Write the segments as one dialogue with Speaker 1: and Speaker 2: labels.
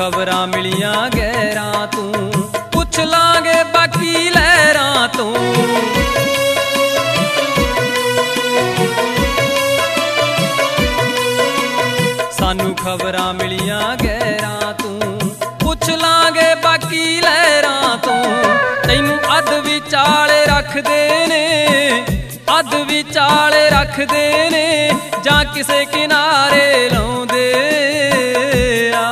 Speaker 1: खबरां मिलियां गैरां तूं, पुछ लांगे बाकी लहरां तूं। सानू खबरां मिलियां गैरां तूं, पुछ लांगे बाकी लहरां तूं। तैनू अध विचाले रखदे ने, अध विचाले रखदे ने, जां किसे किनारे लाउंदे आ।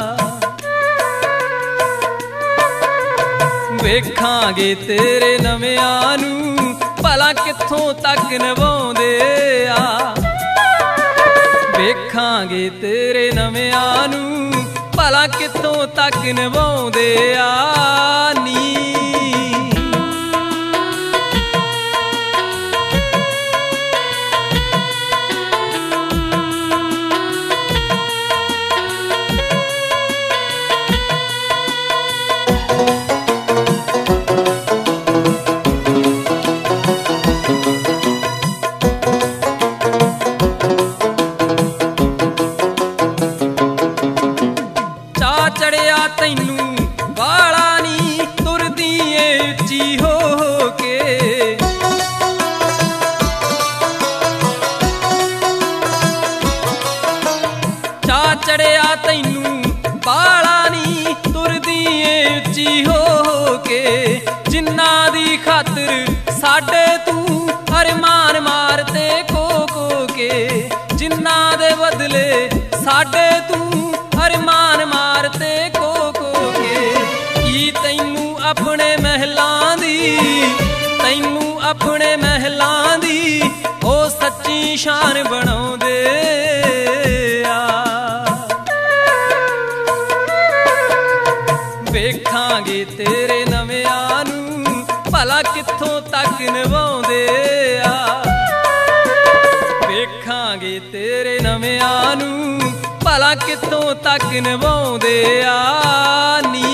Speaker 1: वेखांगे तेरे नविआं नूं भला कित्थों तक निभाउंदे आ। वेखांगे तेरे नविआं नूं भला कित्थों तक निभाउंदे आ नी। चढ़िया तैनू बाला नी तुरदी ए उच्ची हो के। चा चढ़िया तैनू बाला नी तुरदी ए उच्ची हो के। जिन्ना दी खातर साडे तू अरमान मारते को के। जिन्ना दे बदले साडे तू अरमान मारते को के। की तैनू अपने महलां दी, तैनू अपने महलां दी ओ सच्ची शान बनाउंदे आ। वेखांगे तेरे नविआं नूं भला कित्थों तक निभाउंदे आ। वेखांगे तेरे नविआं नूं भला कित्थों तक निभाउंदे आ नी।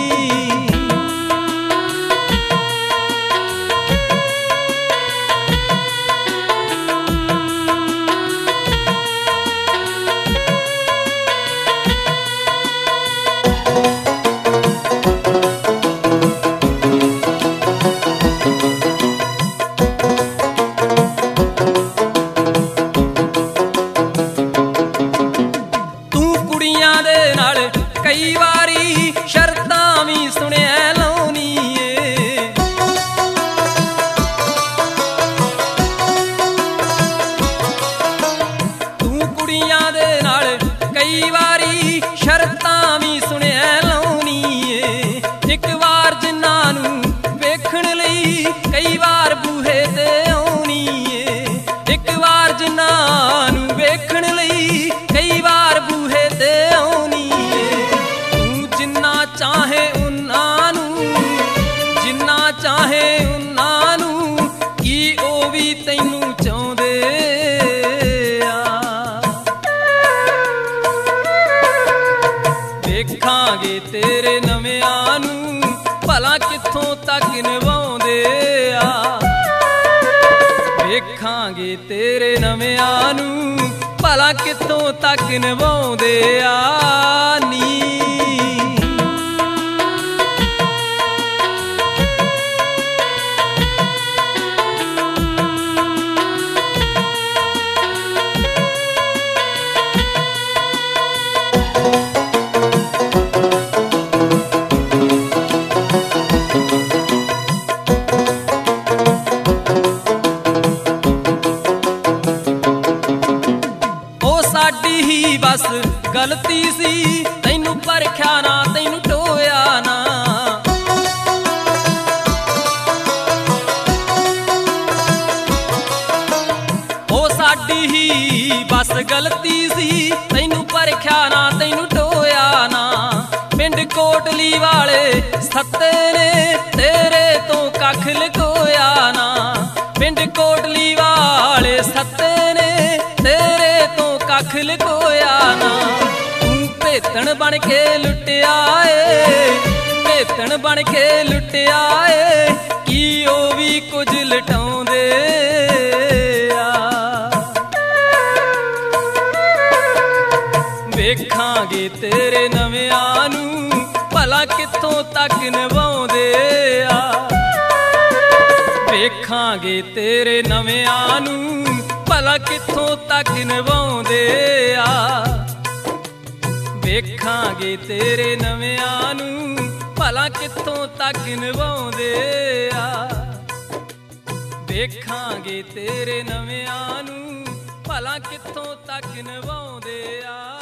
Speaker 1: कई वारी शर्तां भी सुनिया लाउनी ए। तू कुड़ियां दे नाल कई वारी शर्तां भी सुनिया लाउनी ए। एक वार जिन्हां नूं वेखण लई कई वार बूहे ते आउनी ए। एक वार जिन्हां नूं वेखण लई कई वार बूहे ते आउनी ए। चाहे उन्हां नूं, जिन्ना चाहे उन्हां नूं, की ओ भी तैनू चाहुंदे आ। वेखांगे तेरे नविआं नूं भला कित्थों तक निभाउंदे आ। वेखांगे तेरे नविआं नूं भला कित्थों तक निभाउंदे आ नी। साडी ही बस गलती सी, तैनू परख्या ना तैनू टोया ना। ओ साडी ही बस गलती सी, तैनू परख्या ना तैनू टोया ना। पिंड कोटली वाले सत्ते ने तेरे तो कख लकोया ना। पिंड कोटली वाले सत्ते ने तेरे तो कख लकोया ना। तू भेतन बन के लुटिया ए, भेतन बन के लुटिया ए, की ओ भी कुछ लटाउंदे आ। वेखांगे तेरे नविआं ਭਲਾ ਕਿੱਥੋਂ ਤੱਕ ਨਿਭਾਉਂਦੇ ਆ। ਵੇਖਾਂਗੇ ਤੇਰੇ ਨਵਿਆਂ ਨੂੰ ਭਲਾ ਕਿੱਥੋਂ ਤੱਕ ਨਿਭਾਉਂਦੇ ਆ। ਵੇਖਾਂਗੇ ਤੇਰੇ ਨਵਿਆਂ ਨੂੰ ਭਲਾ ਕਿੱਥੋਂ ਤੱਕ ਨਿਭਾਉਂਦੇ ਆ। ਵੇਖਾਂਗੇ ਤੇਰੇ ਨਵਿਆਂ ਨੂੰ ਭਲਾ ਕਿੱਥੋਂ ਤੱਕ ਨਿਭਾਉਂਦੇ ਆ।